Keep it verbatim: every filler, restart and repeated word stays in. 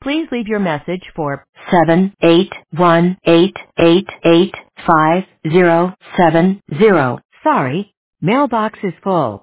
Please leave your message for seven eight one eight eight eight five zero seven zero. Sorry, mailbox is full.